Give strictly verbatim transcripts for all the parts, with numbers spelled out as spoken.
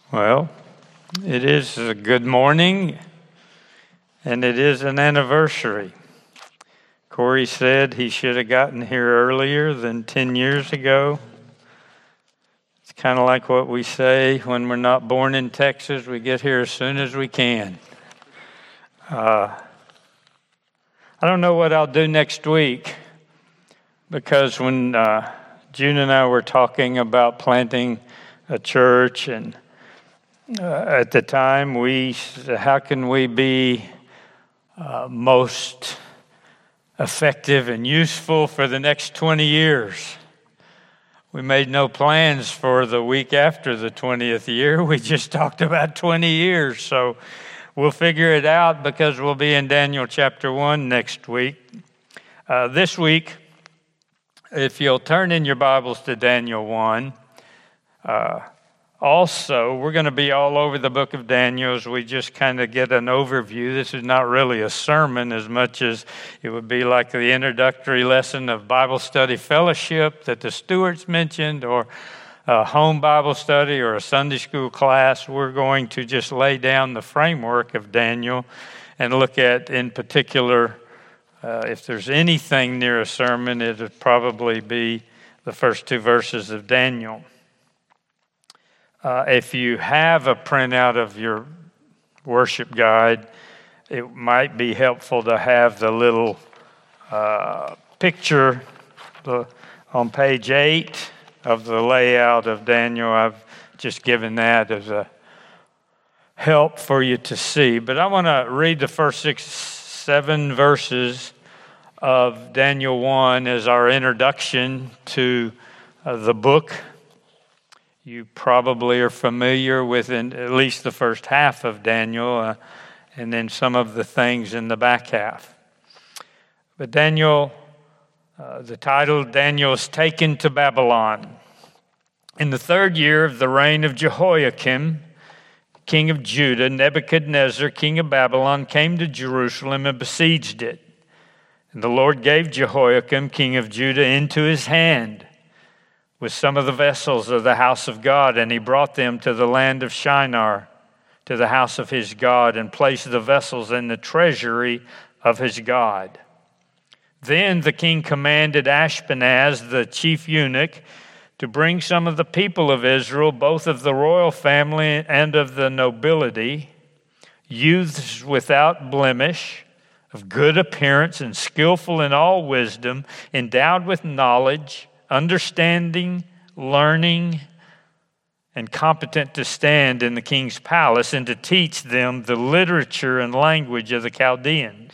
Well, it is a good morning, and it is an anniversary. Corey said he should have gotten here earlier than ten years ago. It's kind of like what we say when we're not born in Texas, we get here as soon as we can. Uh, I don't know what I'll do next week, because when uh, June and I were talking about planting a church, and Uh, at the time, we said, how can we be uh, most effective and useful for the next twenty years? We made no plans for the week after the twentieth year. We just talked about twenty years. So we'll figure it out, because we'll be in Daniel chapter one next week. Uh, this week, if you'll turn in your Bibles to Daniel one, uh, Also, we're going to be all over the book of Daniel as we just kind of get an overview. This is not really a sermon as much as it would be like the introductory lesson of Bible study fellowship that the Stewarts mentioned, or a home Bible study, or a Sunday school class. We're going to just lay down the framework of Daniel and look at, in particular, uh, if there's anything near a sermon, it would probably be the first two verses of Daniel. Uh, if you have a printout of your worship guide, it might be helpful to have the little uh, picture the, on page eight of the layout of Daniel. I've just given that as a help for you to see. But I want to read the first six, seven verses of Daniel one as our introduction to uh, the book. You probably are familiar with in, at least the first half of Daniel, uh, and then some of the things in the back half. But Daniel, uh, the title, Daniel is taken to Babylon. In the third year of the reign of Jehoiakim, king of Judah, Nebuchadnezzar, king of Babylon, came to Jerusalem and besieged it. And the Lord gave Jehoiakim, king of Judah, into his hand with some of the vessels of the house of God, and he brought them to the land of Shinar, to the house of his God, and placed the vessels in the treasury of his God. Then the king commanded Ashpenaz, the chief eunuch, to bring some of the people of Israel, both of the royal family and of the nobility, youths without blemish, of good appearance and skillful in all wisdom, endowed with knowledge, understanding, learning, and competent to stand in the king's palace, and to teach them the literature and language of the Chaldeans.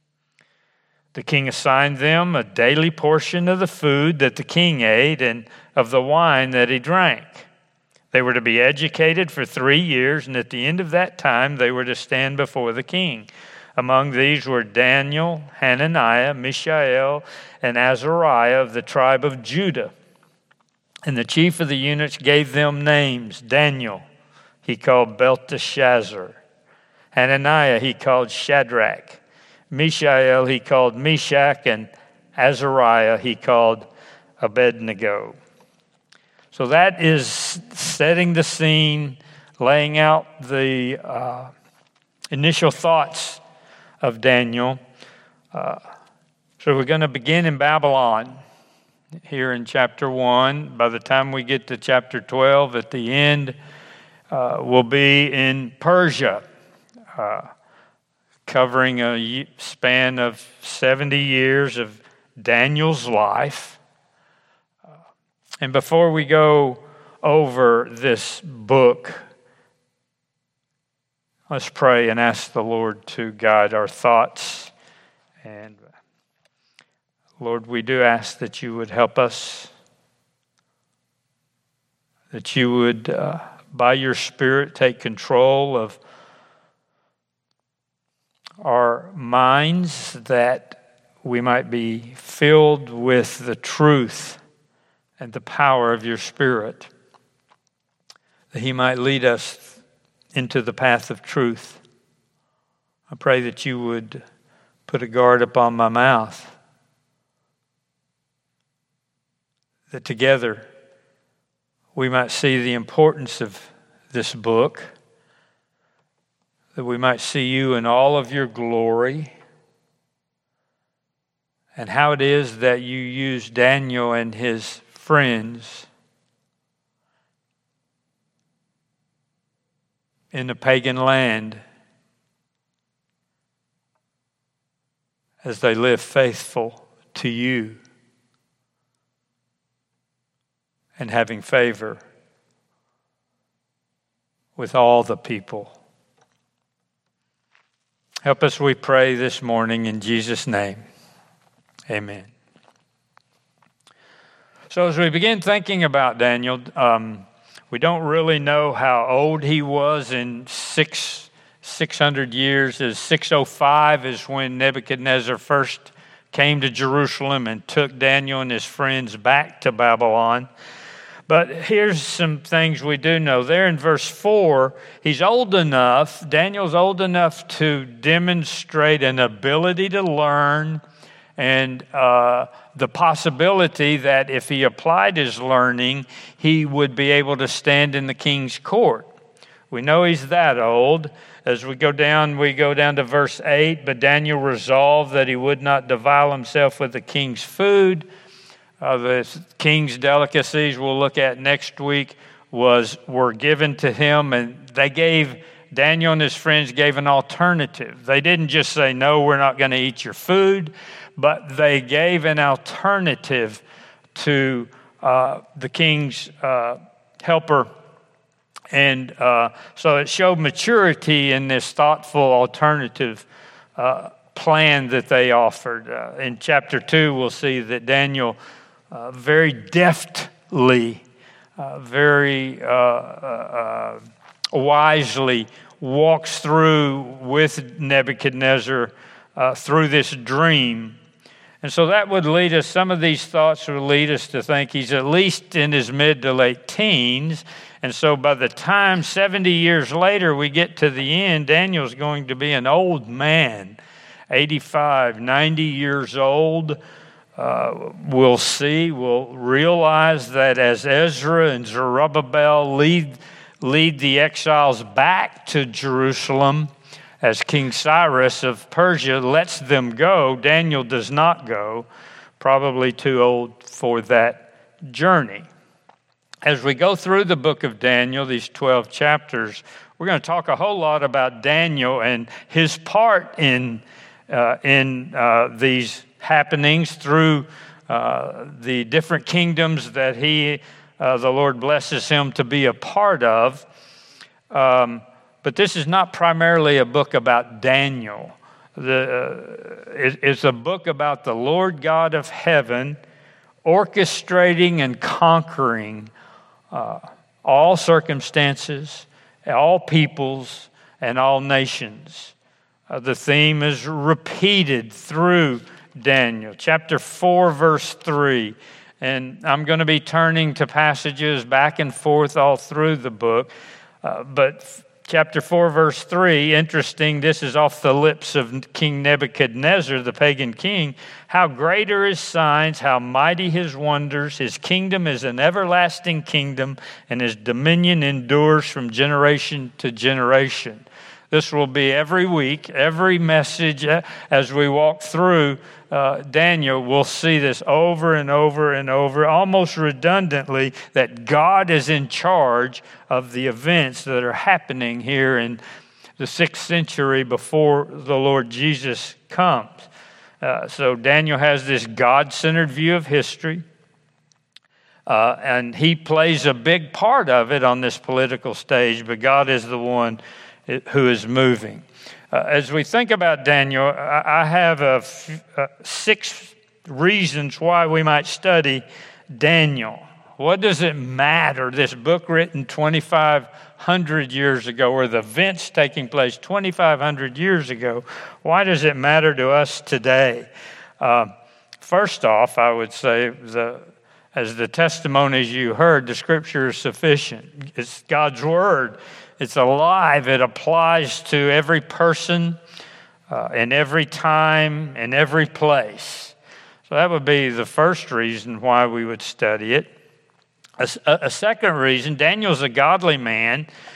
The king assigned them a daily portion of the food that the king ate and of the wine that he drank. They were to be educated for three years, and at the end of that time they were to stand before the king. Among these were Daniel, Hananiah, Mishael, and Azariah of the tribe of Judah. And the chief of the eunuchs gave them names. Daniel he called Belteshazzar. Hananiah he called Shadrach. Mishael he called Meshach. And Azariah he called Abednego. So that is setting the scene, laying out the uh, initial thoughts of Daniel. Uh, so we're going to begin in Babylon here in chapter one. By the time we get to chapter twelve, at the end, uh, we'll be in Persia, uh, covering a span of seventy years of Daniel's life. Uh, and before we go over this book, let's pray and ask the Lord to guide our thoughts. And Lord, we do ask that you would help us, that you would, uh, by your Spirit, take control of our minds, that we might be filled with the truth and the power of your Spirit, that he might lead us into the path of truth. I pray that you would put a guard upon my mouth, that together we might see the importance of this book, that we might see you in all of your glory, and how it is that you use Daniel and his friends in the pagan land as they live faithful to you and having favor with all the people. Help us, we pray this morning in Jesus' name. Amen. So as we begin thinking about Daniel, um, we don't really know how old he was in six, 600 years. As six oh five is when Nebuchadnezzar first came to Jerusalem and took Daniel and his friends back to Babylon. But here's some things we do know. There in verse four, he's old enough, Daniel's old enough to demonstrate an ability to learn and uh, the possibility that if he applied his learning, he would be able to stand in the king's court. We know he's that old. As we go down, we go down to verse eight, but Daniel resolved that he would not defile himself with the king's food. Uh, the king's delicacies we'll look at next week was were given to him, and they gave Daniel and his friends gave an alternative. They didn't just say, no, we're not going to eat your food, but they gave an alternative to uh, the king's uh, helper. And uh, so it showed maturity in this thoughtful alternative uh, plan that they offered. Uh, in chapter two, we'll see that Daniel uh, very deftly, uh, very uh, uh, wisely walks through with Nebuchadnezzar uh, through this dream. And so that would lead us, some of these thoughts would lead us to think he's at least in his mid to late teens. And so by the time seventy years later we get to the end, Daniel's going to be an old man, eighty-five, ninety years old. Uh, we'll see, we'll realize that as Ezra and Zerubbabel lead, lead the exiles back to Jerusalem, as King Cyrus of Persia lets them go, Daniel does not go, probably too old for that journey. As we go through the book of Daniel, these twelve chapters, we're going to talk a whole lot about Daniel and his part in uh, in uh, these happenings through uh, the different kingdoms that he, uh, the Lord blesses him to be a part of. Um, But this is not primarily a book about Daniel. The, uh, it, it's a book about the Lord God of heaven orchestrating and conquering uh, all circumstances, all peoples, and all nations. Uh, the theme is repeated through Daniel. Chapter four, verse three. And I'm going to be turning to passages back and forth all through the book. Uh, but Chapter four, verse three, interesting, this is off the lips of King Nebuchadnezzar, the pagan king. How great are his signs, how mighty his wonders. His kingdom is an everlasting kingdom, and his dominion endures from generation to generation. This will be every week, every message as we walk through uh, Daniel. We'll see this over and over and over, almost redundantly, that God is in charge of the events that are happening here in the sixth century before the Lord Jesus comes. Uh, so Daniel has this God-centered view of history, uh, and he plays a big part of it on this political stage, but God is the one who is moving. Uh, as we think about Daniel, I, I have a f- uh, six reasons why we might study Daniel. What does it matter? This book written twenty-five hundred years ago, or the events taking place twenty-five hundred years ago, why does it matter to us today? Uh, first off, I would say, the, as the testimonies you heard, the Scripture is sufficient. It's God's Word. It's alive. It applies to every person, uh, in every time, in every place. So that would be the first reason why we would study it. A, a second reason, Daniel's a godly man.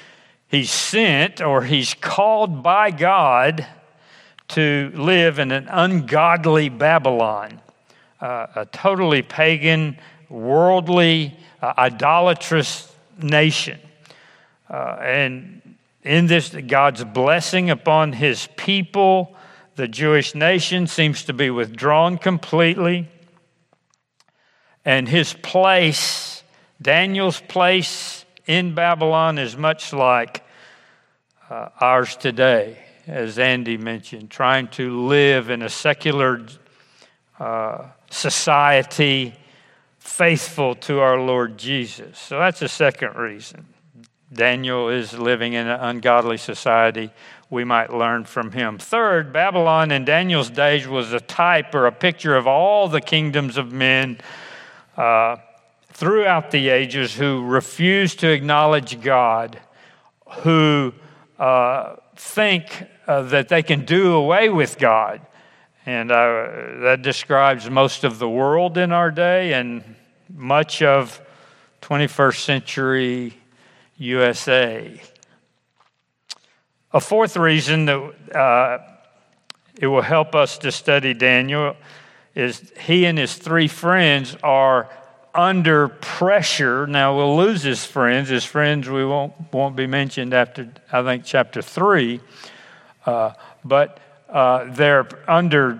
he's sent or he's called by God to live in an ungodly Babylon, uh, a totally pagan, worldly, uh, idolatrous nation. Uh, and in this, God's blessing upon his people, the Jewish nation, seems to be withdrawn completely. And his place, Daniel's place in Babylon, is much like uh, ours today, as Andy mentioned, trying to live in a secular uh, society faithful to our Lord Jesus. So that's the second reason. Daniel is living in an ungodly society. We might learn from him. Third, Babylon in Daniel's days was a type or a picture of all the kingdoms of men uh, throughout the ages who refuse to acknowledge God, who uh, think uh, that they can do away with God. And uh, that describes most of the world in our day and much of twenty-first century U S A. A fourth reason that uh, it will help us to study Daniel is he and his three friends are under pressure. Now we'll lose his friends. His friends we won't won't be mentioned after, I think, chapter three. Uh, but uh, they're under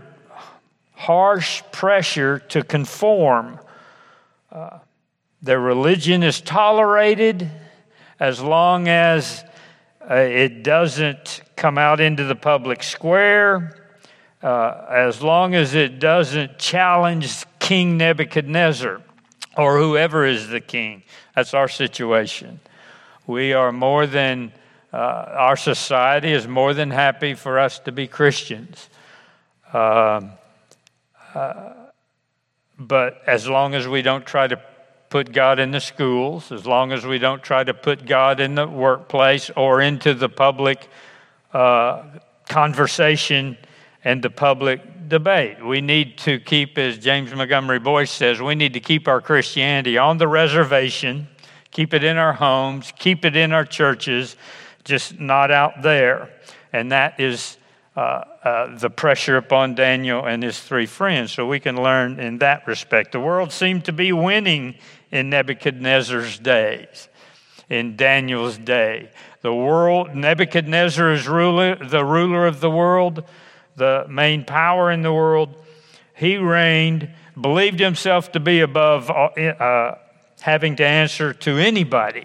harsh pressure to conform. Uh, their religion is tolerated as long as uh, it doesn't come out into the public square, uh, as long as it doesn't challenge King Nebuchadnezzar or whoever is the king. That's our situation. We are more than, uh, our society is more than happy for us to be Christians. Uh, uh, but as long as we don't try to put God in the schools, as long as we don't try to put God in the workplace or into the public uh, conversation and the public debate. We need to keep, as James Montgomery Boyce says, we need to keep our Christianity on the reservation, keep it in our homes, keep it in our churches, just not out there. And that is uh, uh, the pressure upon Daniel and his three friends. So we can learn in that respect. The world seemed to be winning in Nebuchadnezzar's days, in Daniel's day. The world, Nebuchadnezzar is ruler, the ruler of the world, the main power in the world. He reigned, believed himself to be above uh, having to answer to anybody.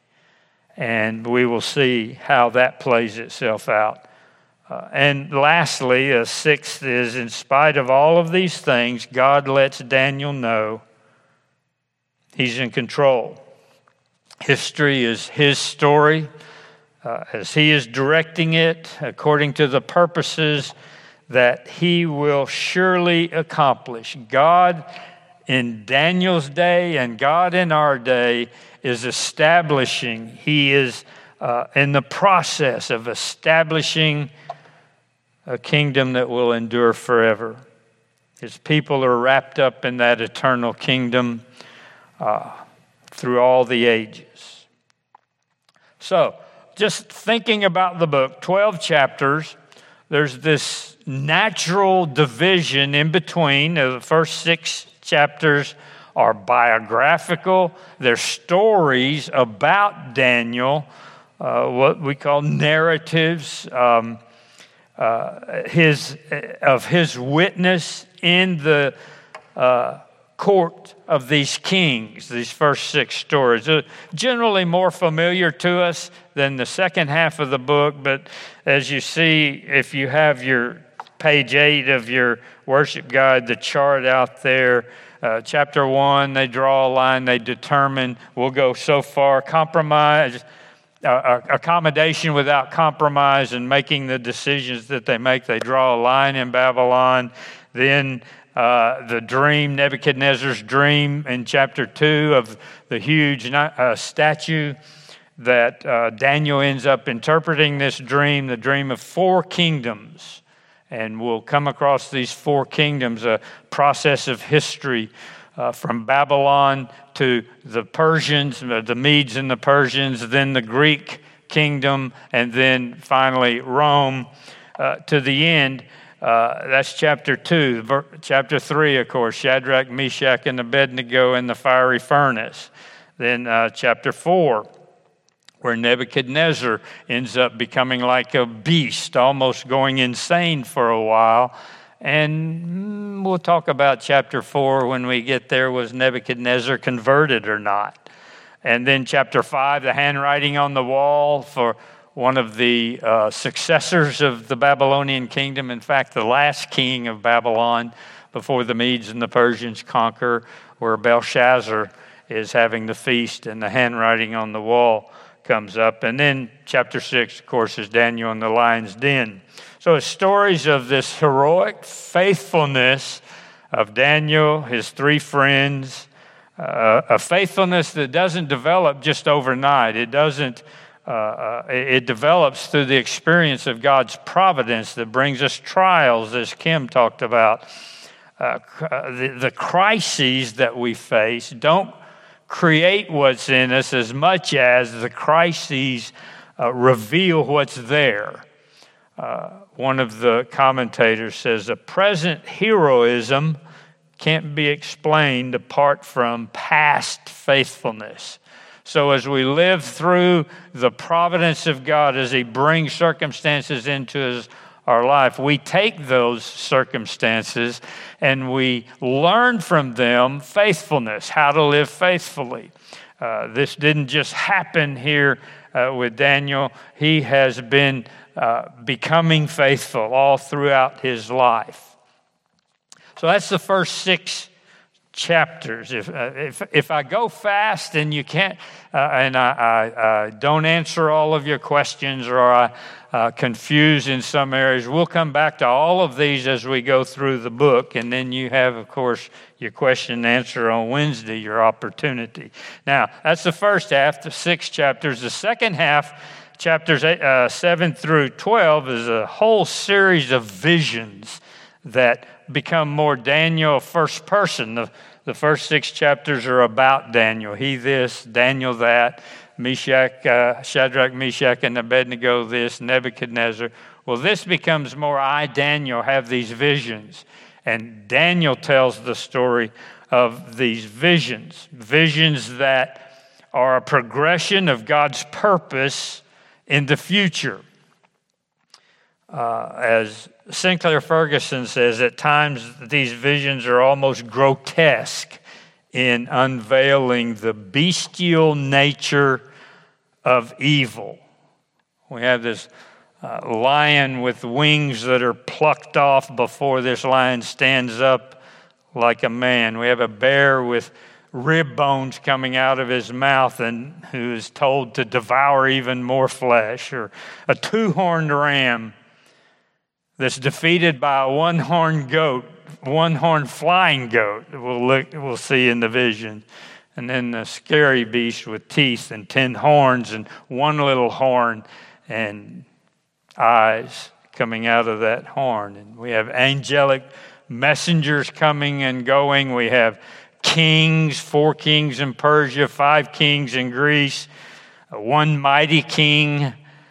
And we will see how that plays itself out. Uh, and lastly, a sixth is, in spite of all of these things, God lets Daniel know he's in control. History is his story, uh, as he is directing it according to the purposes that he will surely accomplish. God in Daniel's day and God in our day is establishing, he is uh, in the process of establishing a kingdom that will endure forever. His people are wrapped up in that eternal kingdom uh, through all the ages. So, just thinking about the book, twelve chapters, there's this natural division in between. The first six chapters are biographical. They're stories about Daniel, uh, what we call narratives. Um, Uh, his of his witness in the uh, court of these kings, these first six stories. Uh, generally more familiar to us than the second half of the book, but as you see, if you have your page eight of your worship guide, the chart out there, uh, chapter one, they draw a line, they determine, we'll go so far, compromise, Uh, accommodation without compromise and making the decisions that they make. They draw a line in Babylon. Then uh, the dream, Nebuchadnezzar's dream in chapter two of the huge uh, statue that uh, Daniel ends up interpreting this dream, the dream of four kingdoms. And we'll come across these four kingdoms, a process of history Uh, from Babylon to the Persians, the Medes and the Persians, then the Greek kingdom, and then finally Rome uh, to the end. Uh, that's chapter two. Ver- chapter three, of course, Shadrach, Meshach, and Abednego in the fiery furnace. Then uh, chapter four, where Nebuchadnezzar ends up becoming like a beast, almost going insane for a while. And we'll talk about chapter four when we get there. Was Nebuchadnezzar converted or not? And then chapter five, the handwriting on the wall for one of the uh, successors of the Babylonian kingdom. In fact, the last king of Babylon before the Medes and the Persians conquer, where Belshazzar is having the feast and the handwriting on the wall comes up. And then chapter six, of course, is Daniel in the lion's den. So it's stories of this heroic faithfulness of Daniel, his three friends, uh, a faithfulness that doesn't develop just overnight. It doesn't, uh, uh, it develops through the experience of God's providence that brings us trials, as Kim talked about. Uh, the, the crises that we face don't create what's in us as much as the crises uh, reveal what's there. Uh, one of the commentators says, a present heroism can't be explained apart from past faithfulness. So as we live through the providence of God, as He brings circumstances into His our life, we take those circumstances and we learn from them faithfulness, how to live faithfully. Uh, this didn't just happen here uh, with Daniel. He has been uh, becoming faithful all throughout his life. So that's the first six chapters. If uh, if if I go fast and you can't, uh, and I, I, I don't answer all of your questions, or I uh, confuse in some areas, we'll come back to all of these as we go through the book, and then you have, of course, your question and answer on Wednesday, your opportunity. Now, that's the first half, the six chapters. The second half, chapters eight, uh, seven through twelve, is a whole series of visions that become more Daniel first person. The, the first six chapters are about Daniel. He this, Daniel that, Meshach, uh, Shadrach, Meshach, and Abednego this, Nebuchadnezzar. Well, this becomes more I, Daniel, have these visions. And Daniel tells the story of these visions, visions that are a progression of God's purpose in the future. Uh, as Sinclair Ferguson says, at times these visions are almost grotesque in unveiling the bestial nature of evil. We have this uh, lion with wings that are plucked off before this lion stands up like a man. We have a bear with rib bones coming out of his mouth and who is told to devour even more flesh, or a two-horned ram that's defeated by a one-horned goat, one-horned flying goat that we'll, look, we'll see in the vision. And then the scary beast with teeth and ten horns and one little horn and eyes coming out of that horn. And we have angelic messengers coming and going. We have kings, four kings in Persia, five kings in Greece, one mighty king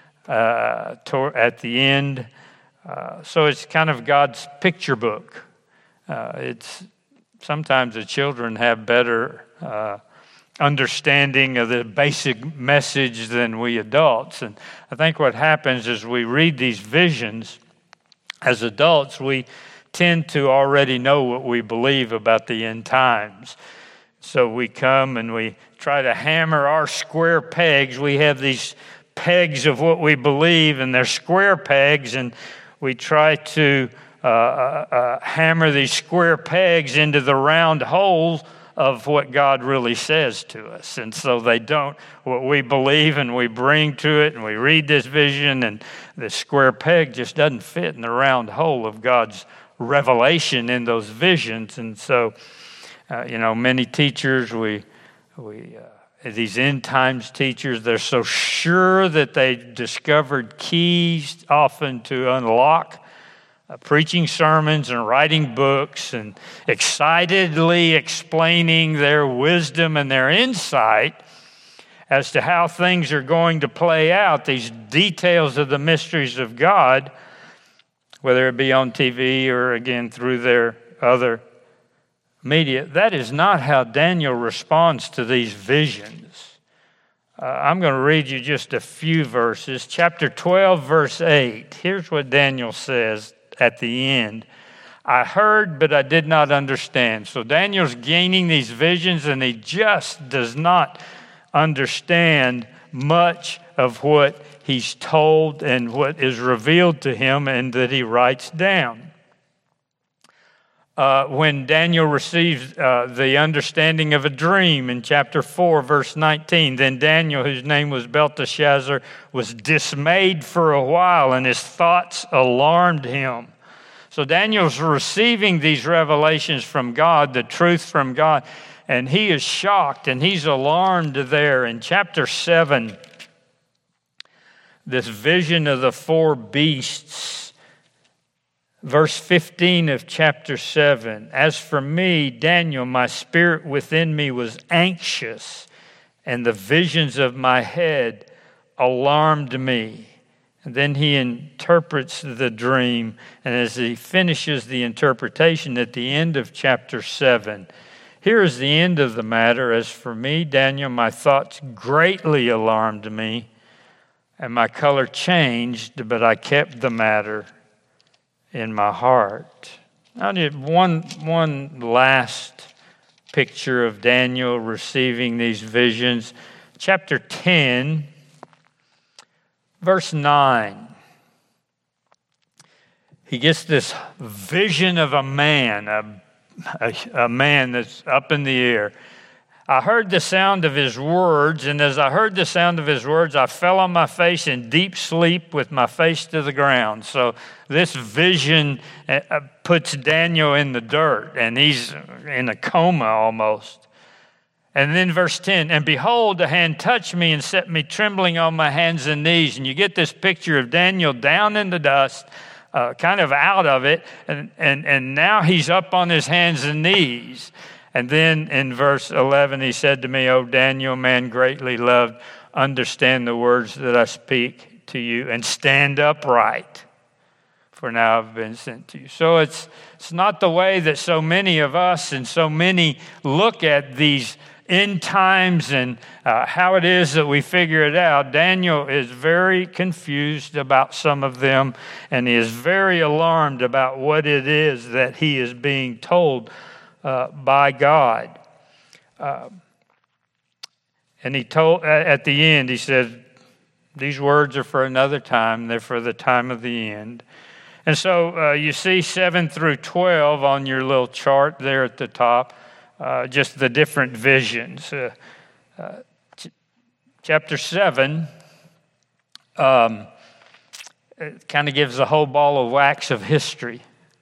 uh, at the end. Uh, so it's kind of God's picture book. Uh, it's sometimes the children have better uh, understanding of the basic message than we adults. And I think what happens is we read these visions as adults, we tend to already know what we believe about the end times. So we come and we try to hammer our square pegs. We have these pegs of what we believe, and they're square pegs, and we try to uh, uh, uh, hammer these square pegs into the round holes of what God really says to us. And so they don't, what we believe and we bring to it, and we read this vision, and the square peg just doesn't fit in the round hole of God's revelation in those visions. And so, uh, you know, many teachers, we, we uh, these end times teachers, they're so sure that they discovered keys often to unlock uh, preaching sermons and writing books and excitedly explaining their wisdom and their insight. as to how things are going to play out, these details of the mysteries of God, whether it be on T V or again through their other media. That is not how Daniel responds to these visions. Uh, I'm going to read you just a few verses. Chapter twelve, verse eight. Here's what Daniel says at the end. I heard, but I did not understand. So Daniel's gaining these visions, and he just does not understand much of what he's told and what is revealed to him and that he writes down. Uh, when Daniel receives uh, the understanding of a dream in chapter four, verse nineteen, then Daniel, whose name was Belteshazzar, was dismayed for a while, and his thoughts alarmed him. So Daniel's receiving these revelations from God, the truth from God, and he is shocked and he's alarmed there. In chapter seven, this vision of the four beasts, verse fifteen of chapter seven, as for me, Daniel, my spirit within me was anxious, and the visions of my head alarmed me. And then he interprets the dream, and as he finishes the interpretation at the end of chapter seven, here is the end of the matter. As for me, Daniel, my thoughts greatly alarmed me, and my color changed, but I kept the matter in my heart. Now, one, one last picture of Daniel receiving these visions. Chapter ten, verse nine. He gets this vision of a man, a, a, a man that's up in the air. I heard the sound of his words, and as I heard the sound of his words, I fell on my face in deep sleep with my face to the ground. So this vision puts Daniel in the dirt, and he's in a coma almost. And then verse ten, and behold, a hand touched me and set me trembling on my hands and knees. And you get this picture of Daniel down in the dust, uh, kind of out of it, and, and, and now he's up on his hands and knees. And then in verse eleven, he said to me, O Daniel, man greatly loved, understand the words that I speak to you and stand upright, for now I've been sent to you. So it's it's not the way that so many of us and so many look at these end times and uh, how it is that we figure it out. Daniel is very confused about some of them, and he is very alarmed about what it is that he is being told uh, by God. Uh, and he told at the end, he said, these words are for another time. They're for the time of the end. And so uh, you see seven through twelve on your little chart there at the top. Uh, just the different visions. Uh, uh, ch- chapter seven um, it kind of gives the whole ball of wax of history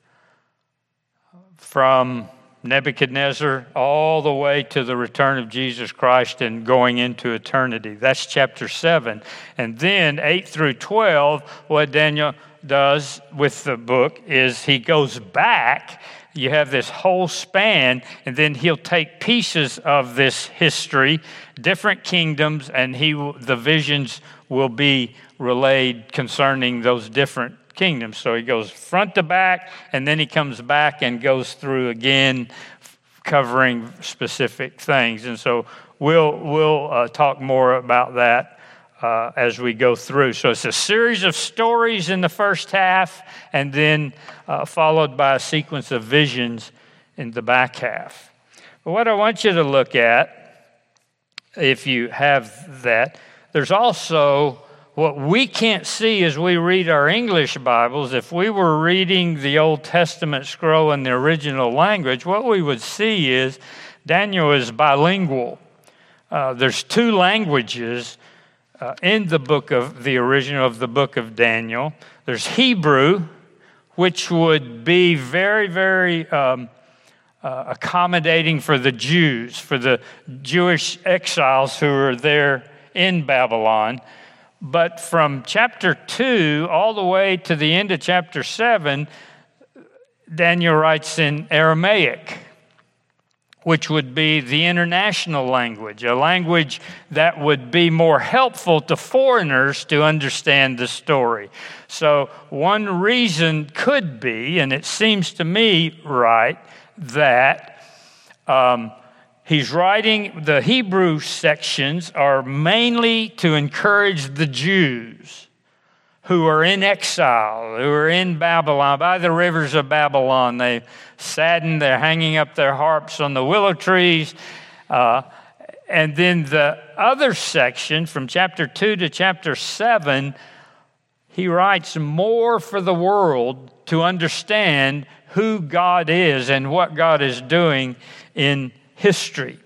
from Nebuchadnezzar all the way to the return of Jesus Christ and going into eternity. That's chapter seven. And then eight through twelve, what Daniel does with the book is he goes back. You have this whole span, and then he'll take pieces of this history, different kingdoms, and he will, the visions will be relayed concerning those different kingdoms. So he goes front to back, and then he comes back and goes through again, covering specific things. And so we'll we'll uh, talk more about that Uh, as we go through. So it's a series of stories in the first half, and then uh, followed by a sequence of visions in the back half. But what I want you to look at, if you have that, there's also what we can't see as we read our English Bibles. If we were reading the Old Testament scroll in the original language, what we would see is Daniel is bilingual. Uh, there's two languages Uh, in the book of the original of the book of Daniel. There's Hebrew, which would be very, very um, uh, accommodating for the Jews, for the Jewish exiles who are there in Babylon. But from chapter two all the way to the end of chapter seven, Daniel writes in Aramaic, which would be the international language, a language that would be more helpful to foreigners to understand the story. So one reason could be, and it seems to me right, that um, he's writing, the Hebrew sections are mainly to encourage the Jews who are in exile, who are in Babylon, by the rivers of Babylon. They saddened, they're hanging up their harps on the willow trees. Uh, and then the other section, from chapter two to chapter seven, he writes more for the world to understand who God is and what God is doing in history.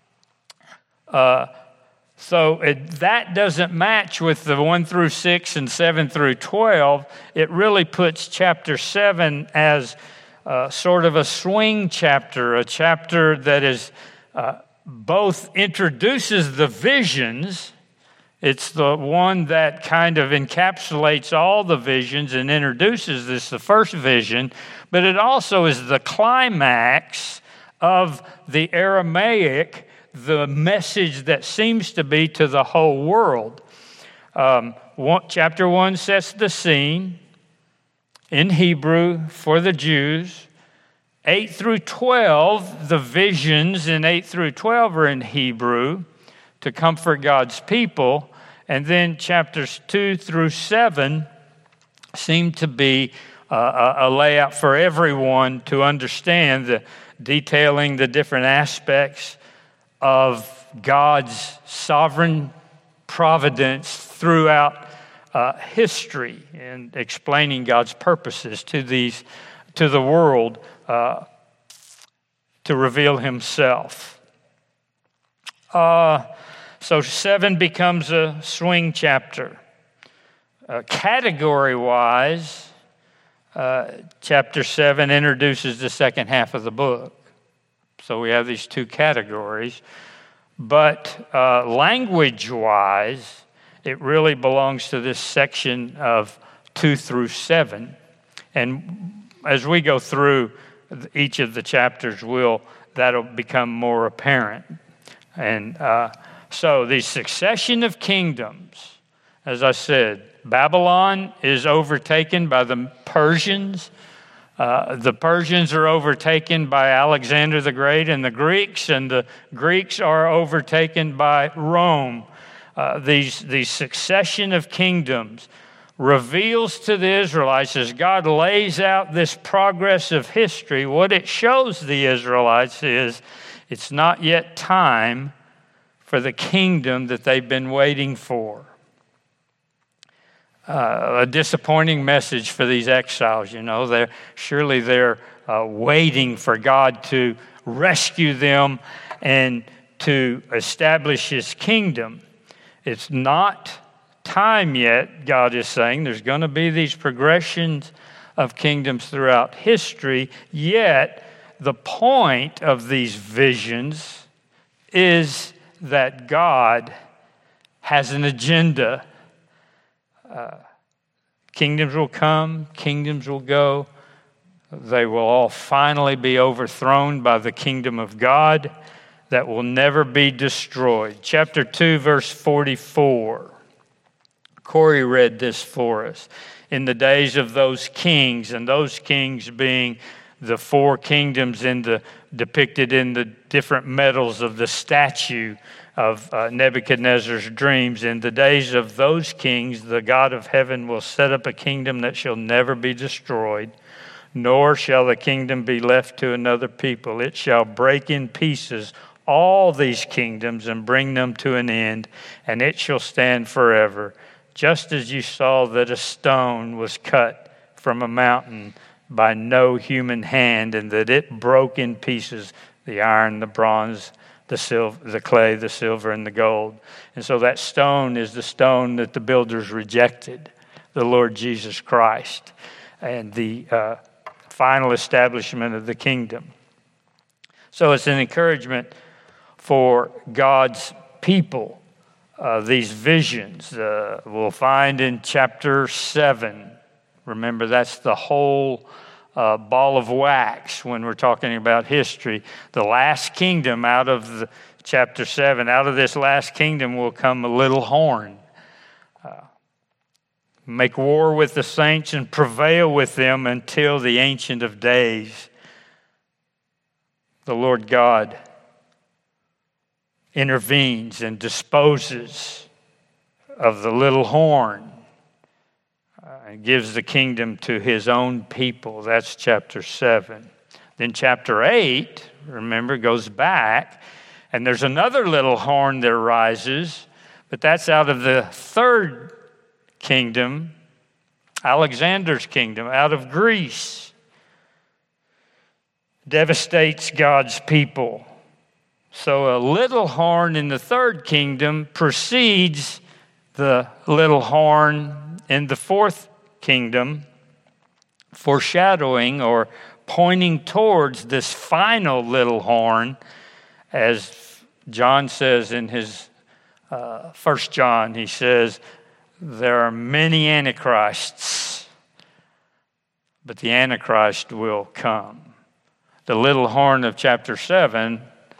Uh, So it, that doesn't match with the one through six and seven through twelve. It really puts chapter seven as uh, sort of a swing chapter, a chapter that is uh, both introduces the visions. It's the one that kind of encapsulates all the visions and introduces this, the first vision, but it also is the climax of the Aramaic, the message that seems to be to the whole world. Um, one, chapter one sets the scene in Hebrew for the Jews. eight through twelve, the visions in eight through twelve are in Hebrew to comfort God's people. And then chapters two through seven seem to be uh, a, a layout for everyone to understand, the, detailing the different aspects of God's sovereign providence throughout uh, history and explaining God's purposes to these, to the world, uh, to reveal Himself. Uh, so seven becomes a swing chapter. Uh, category-wise, uh, chapter seven introduces the second half of the book. So we have these two categories. But uh, language-wise, it really belongs to this section of two through seven. And as we go through each of the chapters, will that'll become more apparent. And uh, so the succession of kingdoms, as I said, Babylon is overtaken by the Persians. Uh, the Persians are overtaken by Alexander the Great and the Greeks, and the Greeks are overtaken by Rome. Uh, these, these succession of kingdoms reveals to the Israelites, as God lays out this progress of history, what it shows the Israelites is it's not yet time for the kingdom that they've been waiting for. Uh, a disappointing message for these exiles, you know. They're, surely they're uh, waiting for God to rescue them and to establish His kingdom. It's not time yet, God is saying. There's going to be these progressions of kingdoms throughout history, yet the point of these visions is that God has an agenda. Uh, kingdoms will come, kingdoms will go. They will all finally be overthrown by the kingdom of God that will never be destroyed. Chapter two, verse forty-four. Corey read this for us. In the days of those kings, and those kings being the four kingdoms in the depicted in the different metals of the statue of uh, Nebuchadnezzar's dreams. In the days of those kings, the God of heaven will set up a kingdom that shall never be destroyed, nor shall the kingdom be left to another people. It shall break in pieces all these kingdoms and bring them to an end, and it shall stand forever. Just as you saw that a stone was cut from a mountain by no human hand, and that it broke in pieces the iron, the bronze, the silver, the clay, the silver, and the gold. And so that stone is the stone that the builders rejected, the Lord Jesus Christ, and the uh, final establishment of the kingdom. So it's an encouragement for God's people. Uh, these visions uh, we'll find in chapter seven. Remember, that's the whole uh, ball of wax when we're talking about history. The last kingdom, out of the, chapter seven, out of this last kingdom will come a little horn. Uh, make war with the saints and prevail with them until the Ancient of Days, the Lord God, intervenes and disposes of the little horn uh, and gives the kingdom to his own people. That's chapter seven. Then chapter eight, remember, goes back, and there's another little horn that rises, but that's out of the third kingdom, Alexander's kingdom, out of Greece. Devastates God's people. So a little horn in the third kingdom precedes the little horn in the fourth kingdom, foreshadowing or pointing towards this final little horn, as John says in his uh, First John. He says, there are many antichrists, but the Antichrist will come. The little horn of chapter seven,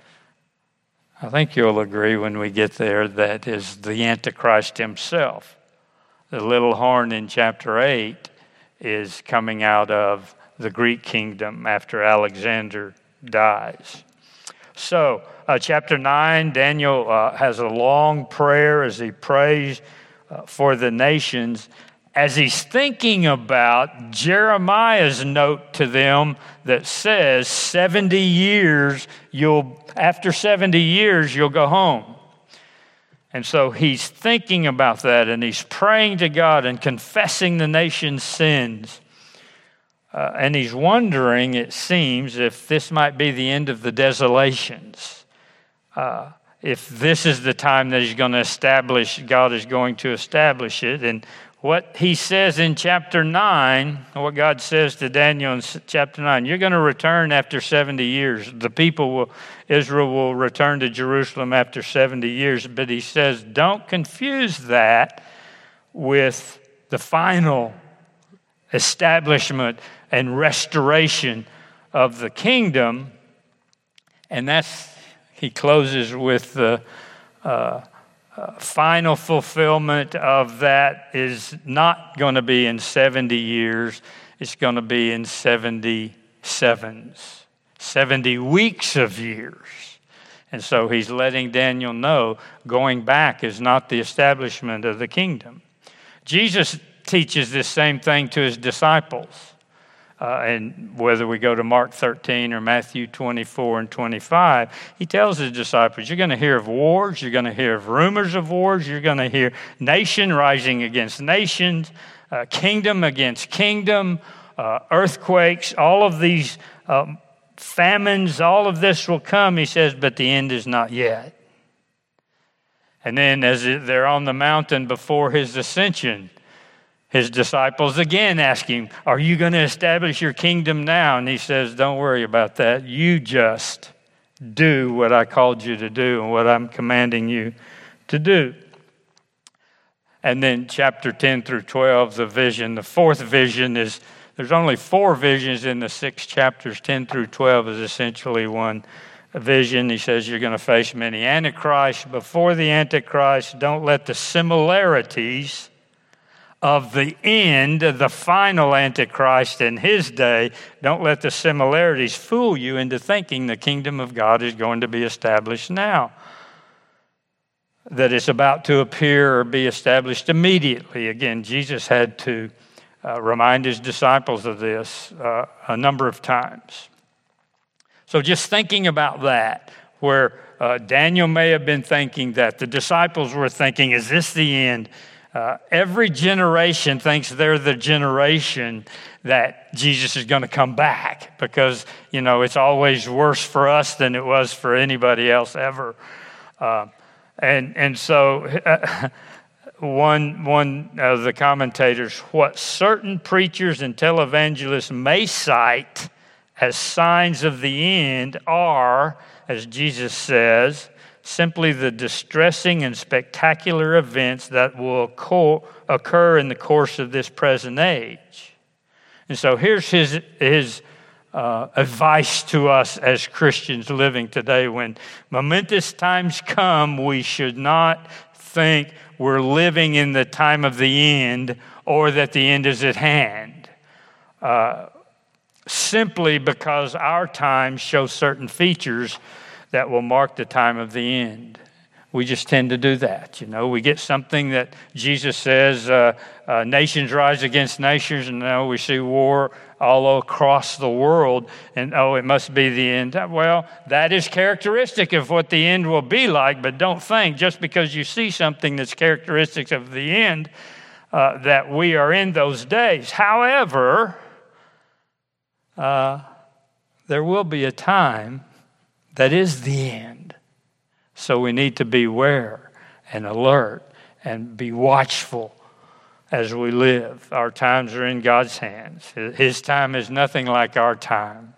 I think you'll agree when we get there, that is the Antichrist himself. The little horn in chapter eight is coming out of the Greek kingdom after Alexander dies. So, uh, chapter nine, Daniel uh, has a long prayer as he prays uh, for the nations, as he's thinking about Jeremiah's note to them that says seventy years, you'll after seventy years, you'll go home. And so he's thinking about that, and he's praying to God and confessing the nation's sins. Uh, and he's wondering, it seems, if this might be the end of the desolations. Uh, if this is the time that he's going to establish, God is going to establish it. And what he says in chapter nine, what God says to Daniel in chapter nine, you're going to return after seventy years. The people will, Israel will return to Jerusalem after seventy years. But he says, don't confuse that with the final establishment and restoration of the kingdom. And that's, he closes with the uh, uh, final fulfillment of that is not going to be in seventy years. It's going to be in seventy sevens, seventy weeks of years. And so he's letting Daniel know going back is not the establishment of the kingdom. Jesus teaches this same thing to his disciples. Uh, and whether we go to Mark thirteen or Matthew twenty-four and twenty-five, he tells his disciples, you're going to hear of wars, you're going to hear of rumors of wars, you're going to hear nation rising against nations, uh, kingdom against kingdom, uh, earthquakes, all of these um, famines, all of this will come, he says, but the end is not yet. And then as they're on the mountain before his ascension, his disciples again ask him, are you going to establish your kingdom now? And he says, don't worry about that. You just do what I called you to do and what I'm commanding you to do. And then chapter ten through twelve, the vision. The fourth vision is, there's only four visions in the six chapters. ten through twelve is essentially one vision. He says you're going to face many antichrists. Before the Antichrist, don't let the similarities of the end, the final Antichrist in his day, don't let the similarities fool you into thinking the kingdom of God is going to be established now. That it's about to appear or be established immediately. Again, Jesus had to uh, remind his disciples of this uh, a number of times. So just thinking about that, where uh, Daniel may have been thinking that, the disciples were thinking, is this the end? Uh, every generation thinks they're the generation that Jesus is going to come back because, you know, it's always worse for us than it was for anybody else ever. Uh, and and so uh, one, one of the commentators, what certain preachers and televangelists may cite as signs of the end are, as Jesus says, simply the distressing and spectacular events that will occur in the course of this present age. And so here's his, his uh, advice to us as Christians living today. When momentous times come, we should not think we're living in the time of the end or that the end is at hand. Uh, simply because our times show certain features that will mark the time of the end. We just tend to do that. You know, we get something that Jesus says, uh, uh, nations rise against nations, and now we see war all across the world, and oh, it must be the end. Well, that is characteristic of what the end will be like, but don't think just because you see something that's characteristic of the end uh, that we are in those days. However, uh, there will be a time that is the end. So we need to beware and alert and be watchful as we live. Our times are in God's hands. His time is nothing like our time.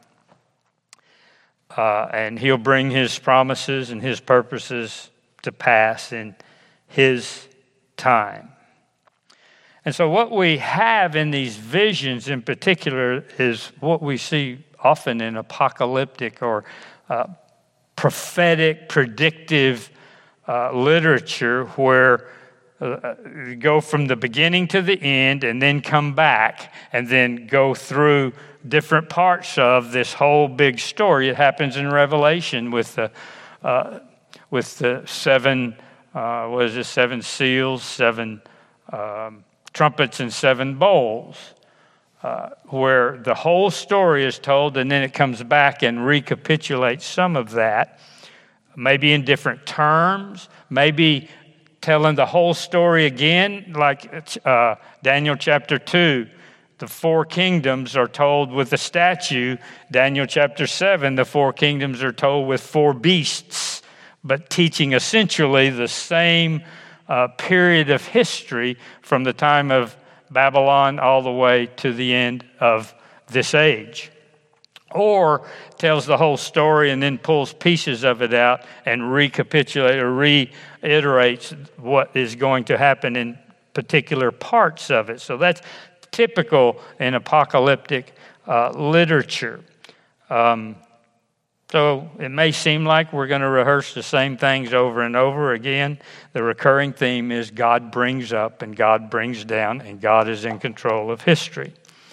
Uh, and he'll bring his promises and his purposes to pass in his time. And so what we have in these visions in particular is what we see often in apocalyptic or uh, prophetic, predictive uh, literature where uh, you go from the beginning to the end and then come back and then go through different parts of this whole big story. It happens in Revelation with the uh, with the seven, uh, what is it, seven seals, seven um, trumpets, and seven bowls. Uh, where the whole story is told and then it comes back and recapitulates some of that, maybe in different terms, maybe telling the whole story again, like uh, Daniel chapter two. The four kingdoms are told with a statue. Daniel chapter seven, the four kingdoms are told with four beasts, but teaching essentially the same uh, period of history from the time of Babylon all the way to the end of this age. Or tells the whole story and then pulls pieces of it out and recapitulates or reiterates what is going to happen in particular parts of it. So that's typical in apocalyptic uh, literature. Um, so it may seem like we're going to rehearse the same things over and over again. The recurring theme is God brings up and God brings down, and God is in control of history.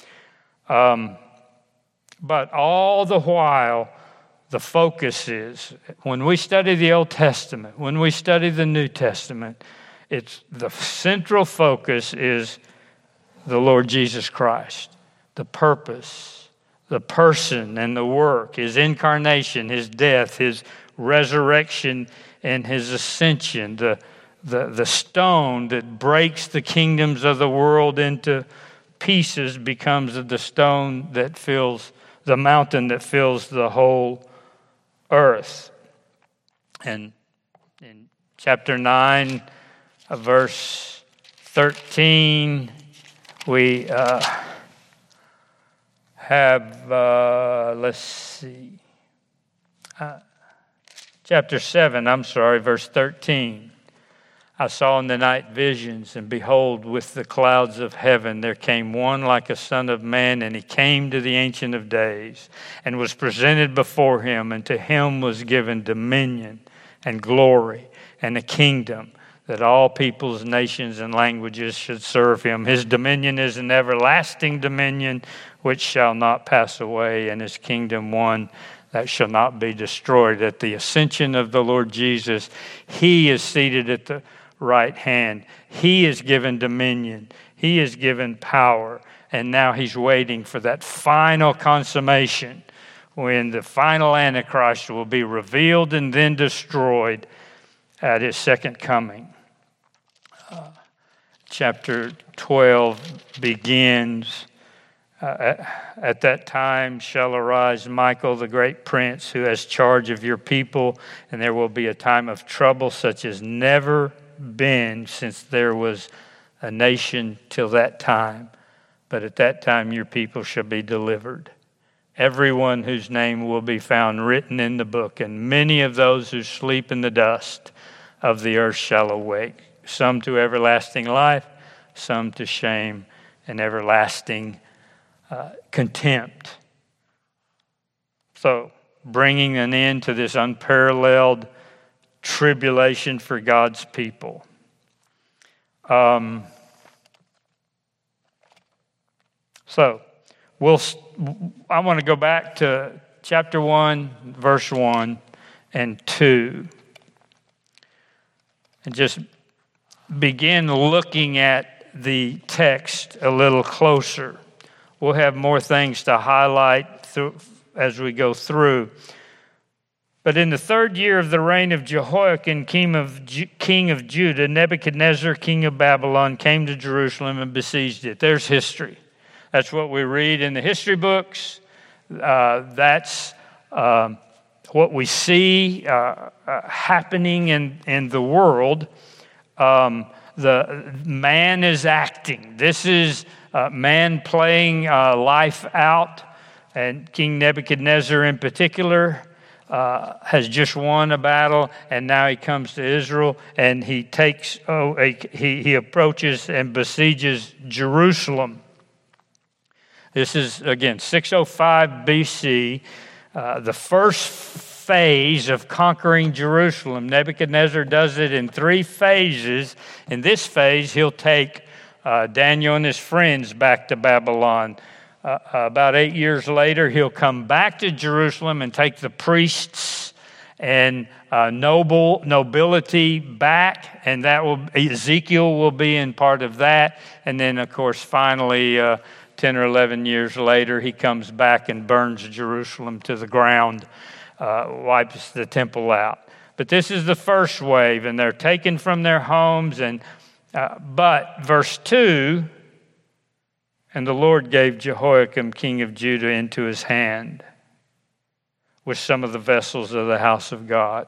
Um, but all the while, the focus is, when we study the Old Testament, when we study the New Testament, it's the central focus is the Lord Jesus Christ, the purpose, the person and the work, his incarnation, his death, his resurrection, and his ascension, the, the, the stone that breaks the kingdoms of the world into pieces becomes the stone that fills the mountain that fills the whole earth. And in chapter nine, verse thirteen, we uh, have, uh, let's see, uh, chapter seven, I'm sorry, verse thirteen. I saw in the night visions, and behold, with the clouds of heaven there came one like a son of man, and he came to the Ancient of Days, and was presented before him, and to him was given dominion and glory and a kingdom, that all peoples, nations, and languages should serve him. His dominion is an everlasting dominion which shall not pass away, and his kingdom one that shall not be destroyed. At the ascension of the Lord Jesus, he is seated at the right hand. He is given dominion. He is given power. And now he's waiting for that final consummation when the final Antichrist will be revealed and then destroyed at his second coming. Uh, chapter twelve begins, uh, at that time shall arise Michael, the great prince, who has charge of your people, and there will be a time of trouble such as never been since there was a nation till that time. But at that time your people shall be delivered, everyone whose name will be found written in the book, and many of those who sleep in the dust of the earth shall awake, some to everlasting life, some to shame and everlasting uh, contempt. So, bringing an end to this unparalleled tribulation for God's people. Um, so, we'll. I want to go back to chapter one, verse one and two, and just begin looking at the text a little closer. We'll have more things to highlight through, as we go through. But in the third year of the reign of Jehoiakim, king of, king of Judah, Nebuchadnezzar, king of Babylon, came to Jerusalem and besieged it. There's history. That's what we read in the history books. Uh, that's um, what we see uh, uh, happening in, in the world. Um, the man is acting. This is uh, man playing uh, life out. And King Nebuchadnezzar in particular uh, has just won a battle, and now he comes to Israel, and he takes, oh, a, he, he approaches and besieges Jerusalem. This is, again, six oh five B C, uh, the first phase of conquering Jerusalem. Nebuchadnezzar does it in three phases. In this phase, he'll take uh, Daniel and his friends back to Babylon. Uh, about eight years later, he'll come back to Jerusalem and take the priests and uh, noble nobility back, and that will Ezekiel will be in part of that. And then, of course, finally, uh, ten or eleven years later, he comes back and burns Jerusalem to the ground, uh, wipes the temple out. But this is the first wave, and they're taken from their homes. And uh, but verse two. And the Lord gave Jehoiakim, king of Judah, into his hand with some of the vessels of the house of God.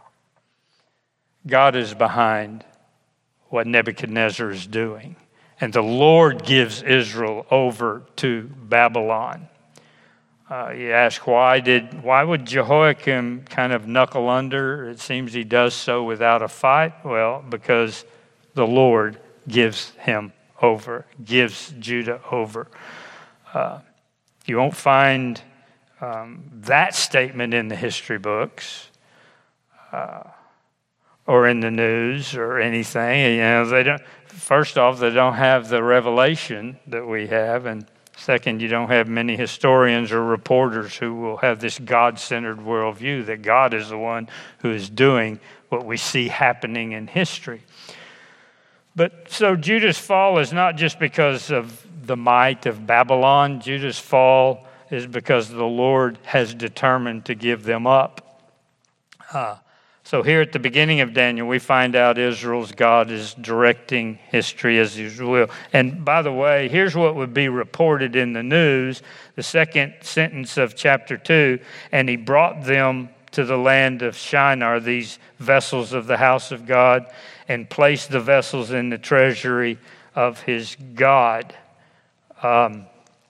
God is behind what Nebuchadnezzar is doing. And the Lord gives Israel over to Babylon. Uh, you ask, why did why would Jehoiakim kind of knuckle under? It seems he does so without a fight. Well, because the Lord gives him over, gives Judah over. Uh, you won't find um, that statement in the history books uh, or in the news or anything. You know, they don't. First off, they don't have the revelation that we have, and second, you don't have many historians or reporters who will have this God-centered worldview that God is the one who is doing what we see happening in history. But so Judah's fall is not just because of the might of Babylon. Judah's fall is because the Lord has determined to give them up. Uh, so here at the beginning of Daniel, we find out Israel's God is directing history as His will. And by the way, here's what would be reported in the news. The second sentence of chapter two, and he brought them to the land of Shinar, these vessels of the house of God, and placed the vessels in the treasury of his God. Um,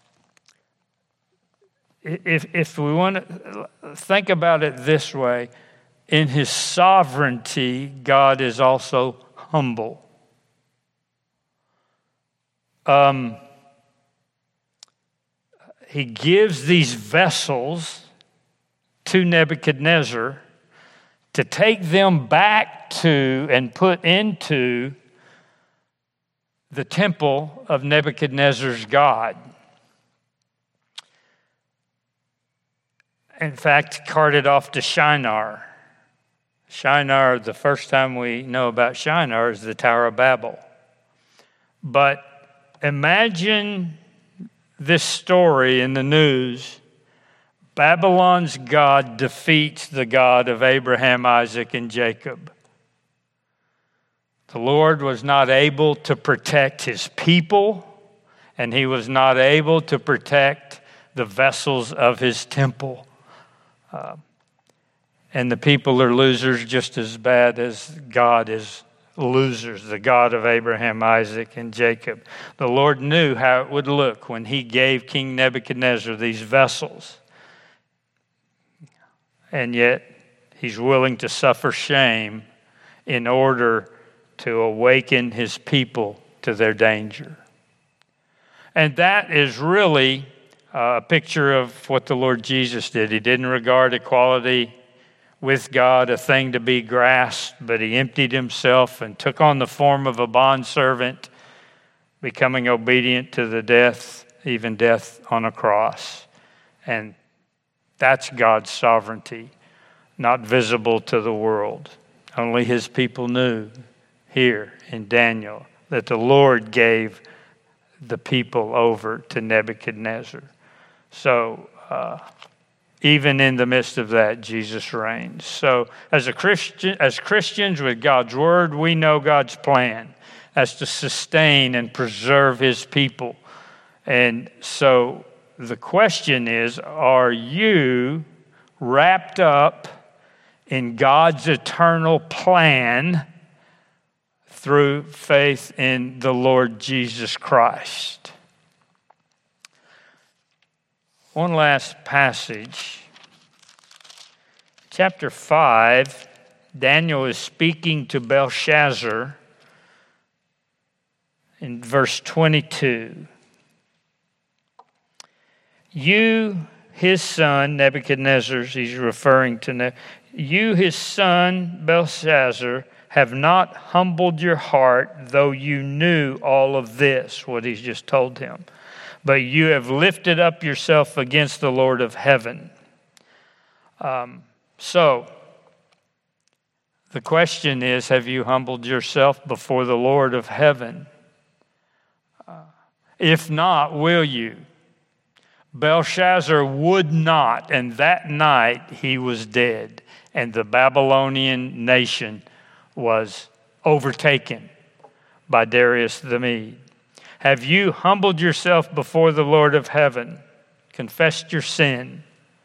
if, if we want to think about it this way, in his sovereignty, God is also humble. Um, he gives these vessels to Nebuchadnezzar to take them back to and put into the temple of Nebuchadnezzar's God. In fact, carted off to Shinar. Shinar, the first time we know about Shinar is the Tower of Babel. But imagine this story in the news. Babylon's God defeats the God of Abraham, Isaac, and Jacob. The Lord was not able to protect his people, and he was not able to protect the vessels of his temple. Uh, and the people are losers just as bad as God is losers, the God of Abraham, Isaac, and Jacob. The Lord knew how it would look when he gave King Nebuchadnezzar these vessels. And yet, he's willing to suffer shame in order to awaken his people to their danger. And that is really uh, a picture of what the Lord Jesus did. He didn't regard equality with God a thing to be grasped, but he emptied himself and took on the form of a bondservant, becoming obedient to the death, even death on a cross. And that's God's sovereignty, not visible to the world. Only his people knew here in Daniel that the Lord gave the people over to Nebuchadnezzar. So uh, even in the midst of that, Jesus reigns. So as a Christian, as Christians with God's word, we know God's plan as to sustain and preserve his people. And so the question is, are you wrapped up in God's eternal plan through faith in the Lord Jesus Christ? One last passage. Chapter five, Daniel is speaking to Belshazzar in verse twenty-two. You, his son, Nebuchadnezzar, he's referring to, ne- you, his son, Belshazzar, have not humbled your heart, though you knew all of this, what he's just told him. But you have lifted up yourself against the Lord of heaven. Um, so, the question is, have you humbled yourself before the Lord of heaven? Uh, if not, will you? Belshazzar would not, and that night he was dead, and the Babylonian nation was overtaken by Darius the Mede. Have you humbled yourself before the Lord of heaven, confessed your sin,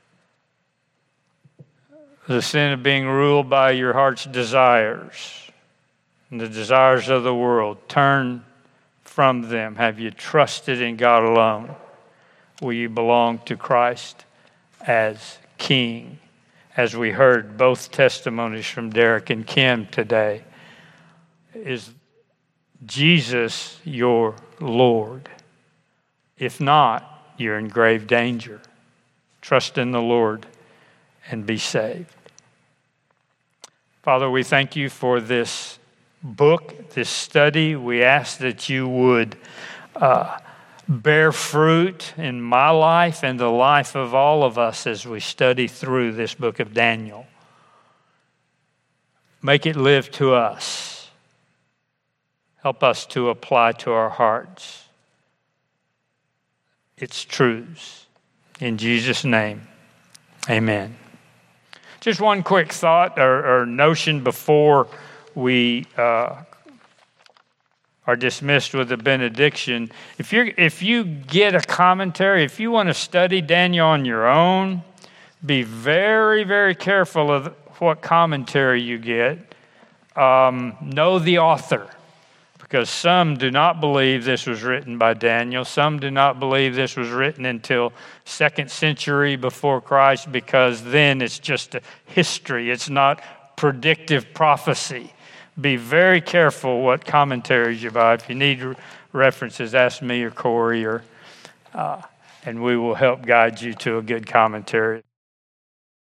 the sin of being ruled by your heart's desires and the desires of the world? Turn from them. Have you trusted in God alone? Will you belong to Christ as King? As we heard both testimonies from Derek and Kim today, is Jesus your Lord? If not, you're in grave danger. Trust in the Lord and be saved. Father, we thank you for this book, this study. We ask that you would uh, bear fruit in my life and the life of all of us as we study through this book of Daniel. Make it live to us. Help us to apply to our hearts its truths. In Jesus' name, amen. Just one quick thought or, or notion before we uh, are dismissed with a benediction. If you if you get a commentary, if you want to study Daniel on your own, be very, very careful of what commentary you get. Um, know the author, because some do not believe this was written by Daniel. Some do not believe this was written until second century before Christ, because then it's just a history. It's not predictive prophecy. Be very careful what commentaries you buy. If you need references, ask me or Corey, or uh, and we will help guide you to a good commentary.